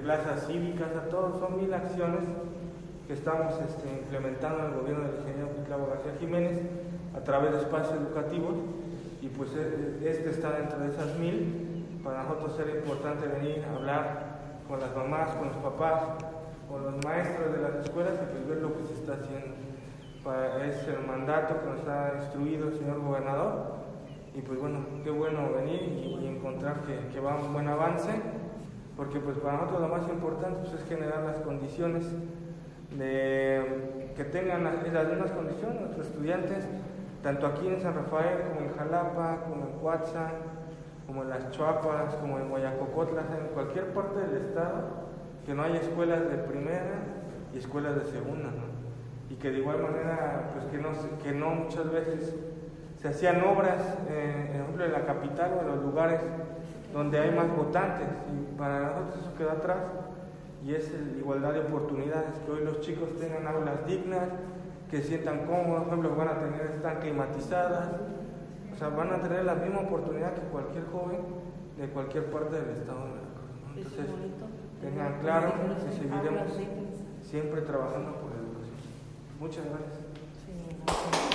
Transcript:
plazas cívicas, a todos, son 1000 acciones que estamos implementando en el gobierno del ingeniero Cuitlavo García Jiménez a través de espacios educativos, y pues está dentro de esas 1000. Para nosotros era importante venir a hablar con las mamás, con los papás, con los maestros de las escuelas y pues ver lo que se está haciendo. Es el mandato que nos ha instruido el señor gobernador, y pues bueno, qué bueno venir y encontrar que va un buen avance, porque pues para nosotros lo más importante pues, es generar las condiciones de que tengan las mismas condiciones nuestros estudiantes, tanto aquí en San Rafael como en Jalapa, como en Cuautla, como en Las Chuapas, como en Guayacocotla, en cualquier parte del estado, que no haya escuelas de primera y escuelas de segunda, ¿no? Y que de igual manera, pues que no muchas veces se hacían obras, por ejemplo en la capital o en los lugares donde hay más votantes, y para nosotros eso queda atrás, y es la igualdad de oportunidades, que hoy los chicos tengan aulas dignas, que se sientan cómodos, por ejemplo, van a tener, están climatizadas, o sea, van a tener la misma oportunidad que cualquier joven de cualquier parte del estado de Veracruz, ¿no? Entonces, tengan claro que seguiremos siempre trabajando por la educación. Muchas gracias.